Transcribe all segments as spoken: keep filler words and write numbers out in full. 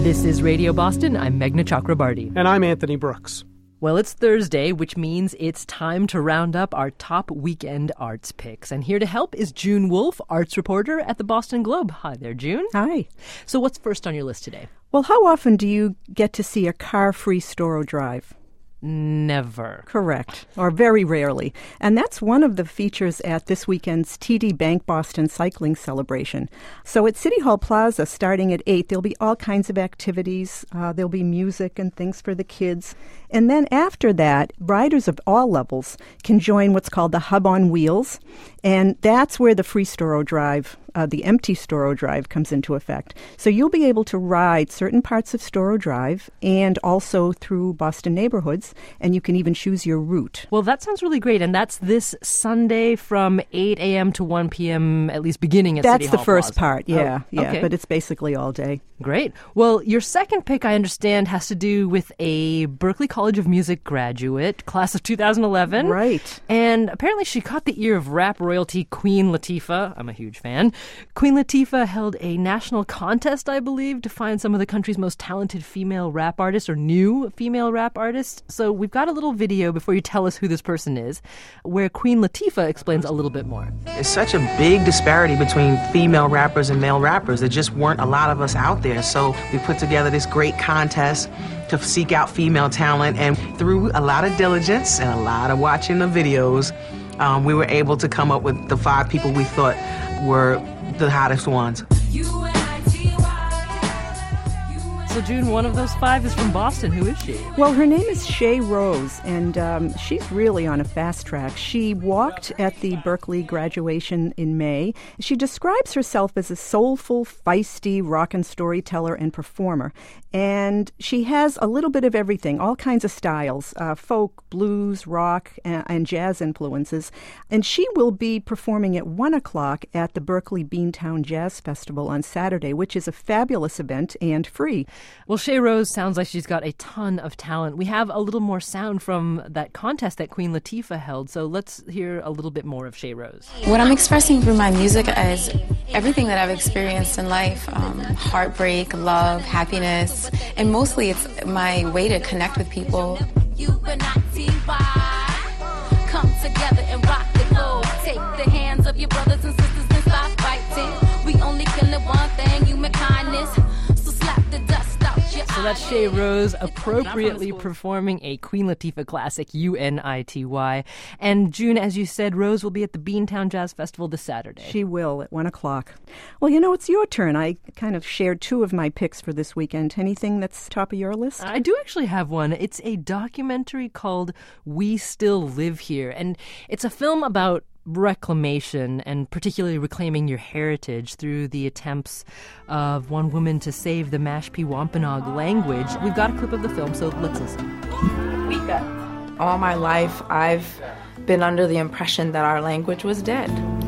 This is Radio Boston. I'm Meghna Chakrabarty. And I'm Anthony Brooks. Well, it's Thursday, which means it's time to round up our top weekend arts picks. And here to help is June Wolfe, arts reporter at the Boston Globe. Hi there, June. Hi. So what's first on your list today? Well, how often do you get to see a car-free Storrow Drive? Never. Correct, or very rarely. And that's one of the features at this weekend's T D Bank Boston Cycling Celebration. So at City Hall Plaza, starting at eight, there'll be all kinds of activities. Uh, there'll be music and things for the kids. And then after that, riders of all levels can join what's called the Hub on Wheels. And that's where the free Storrow Drive, uh, the empty Storrow Drive, comes into effect. So you'll be able to ride certain parts of Storrow Drive and also through Boston neighborhoods, and you can even choose your route. Well, that sounds really great. And that's this Sunday from eight a.m. to one p.m., at least beginning at That's City Hall the first Plaza. part, yeah. Oh, yeah. okay. But it's basically all day. Great. Well, your second pick, I understand, has to do with a Berklee College of Music graduate, class of two thousand eleven. Right. And apparently she caught the ear of rap royalty Queen Latifah. I'm a huge fan. Queen Latifah held a national contest, I believe, to find some of the country's most talented female rap artists or new female rap artists. So we've got a little video before you tell us who this person is, where Queen Latifah explains a little bit more. There's such a big disparity between female rappers and male rappers. There just weren't a lot of us out there. So we put together this great contest to seek out female talent, and through a lot of diligence and a lot of watching the videos, um, we were able to come up with the five people we thought were the hottest ones. So, June, one of those five is from Boston. Who is she? Well, her name is Shay Rose, and um, she's really on a fast track. She walked at the Berklee graduation in May. She describes herself as a soulful, feisty rock and storyteller and performer. And she has a little bit of everything, all kinds of styles, uh, folk, blues, rock, and, and jazz influences. And she will be performing at one o'clock at the Berklee Beantown Jazz Festival on Saturday, which is a fabulous event and free. Well, Shay Rose sounds like she's got a ton of talent. We have a little more sound from that contest that Queen Latifah held, so let's hear a little bit more of Shay Rose. What I'm expressing through my music is everything that I've experienced in life, um, heartbreak, love, happiness, and mostly it's my way to connect with people. You and I, T Y, come together and rock the globe. Take the hands of your brothers and sisters and stop fighting. We only killing one thing, human kindness. So slap the dust out your So that's Shay Rose appropriately performing a Queen Latifah classic, U N I T Y. And June, as you said, Rose will be at the Beantown Jazz Festival this Saturday. She will at one o'clock. Well, you know, it's your turn. I kind of shared two of my picks for this weekend. Anything that's top of your list? I do actually have one. It's a documentary called We Still Live Here. And it's a film about reclamation and particularly reclaiming your heritage through the attempts of one woman to save the Mashpee Wampanoag language. We've got a clip of the film, so let's listen. All my life, I've been under the impression that our language was dead.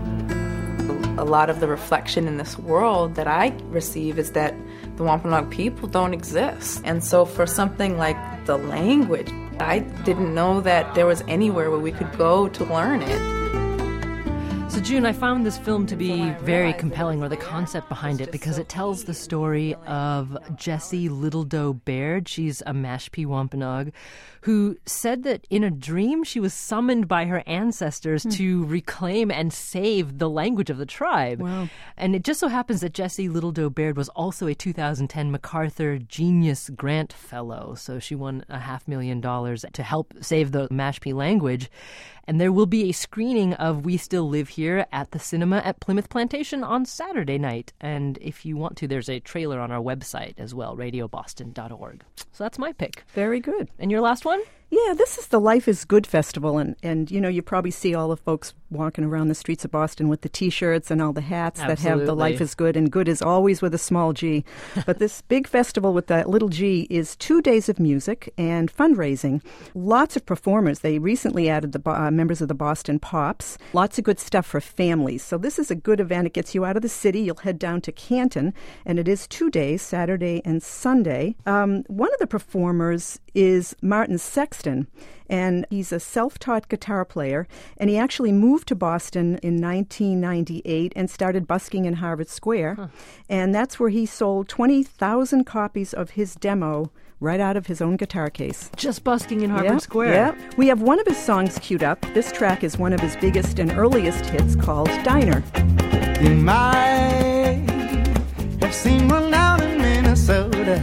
A lot of the reflection in this world that I receive is that the Wampanoag people don't exist. And so for something like the language, I didn't know that there was anywhere where we could go to learn it. So, June, I found this film to be very compelling, or the concept behind it, because it tells the story of Jessie Littledoe Baird. She's a Mashpee Wampanoag who said that in a dream she was summoned by her ancestors hmm. to reclaim and save the language of the tribe. Wow. And it just so happens that Jessie Littledoe Baird was also a two thousand ten MacArthur Genius Grant Fellow. So she won a half million dollars to help save the Mashpee language. And there will be a screening of We Still Live Here at the cinema at Plymouth Plantation on Saturday night. And if you want to, there's a trailer on our website as well, radio boston dot org. So that's my pick. Very good. And your last one? Yeah, this is the Life is Good Festival, and, and you know, you probably see all the folks walking around the streets of Boston with the T-shirts and all the hats Absolutely. that have the Life is Good, and good is always with a small G. But this big festival with that little G is two days of music and fundraising. Lots of performers. They recently added the uh, members of the Boston Pops. Lots of good stuff for families. So this is a good event. It gets you out of the city. You'll head down to Canton, and it is two days, Saturday and Sunday. Um, one of the performers is Martin Sexton. Sexton. And he's a self-taught guitar player, and he actually moved to Boston in nineteen ninety-eight and started busking in Harvard Square. Huh. And that's where he sold twenty thousand copies of his demo right out of his own guitar case. Just busking in Harvard yeah, Square. Yeah. We have one of his songs queued up. This track is one of his biggest and earliest hits called Diner. You might have seen one down in Minnesota,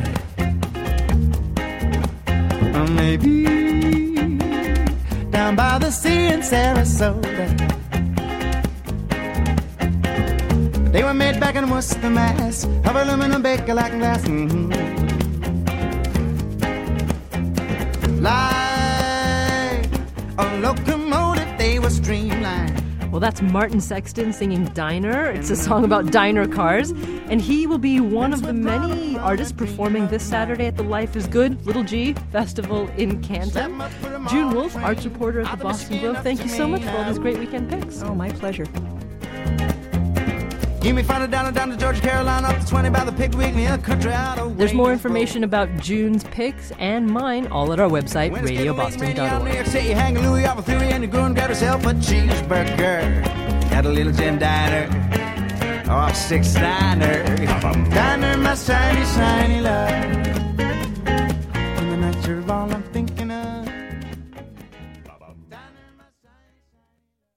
or maybe down by the sea in Sarasota. They were made back in Worcester, Mass, of aluminum baker like glass. Mm-hmm. Like a locomotive, they were streamlined. Well, that's Martin Sexton singing Diner. It's a song about diner cars. And he will be one of the many artists performing this Saturday at the Life is Good, Little G Festival in Canton. June Wolf, arts reporter at the Boston Globe, thank you so much for all these great weekend picks. Oh, my pleasure. Give me five down down to Georgia, Carolina, up to twenty by the Pickwick, near country out of. There's more information about June's picks and mine all at our website, radio boston dot org. You hang a Louis off a theory and you go and grab yourself a cheeseburger at a Little Jim Diner or a six diner. Diner, my shiny, shiny love.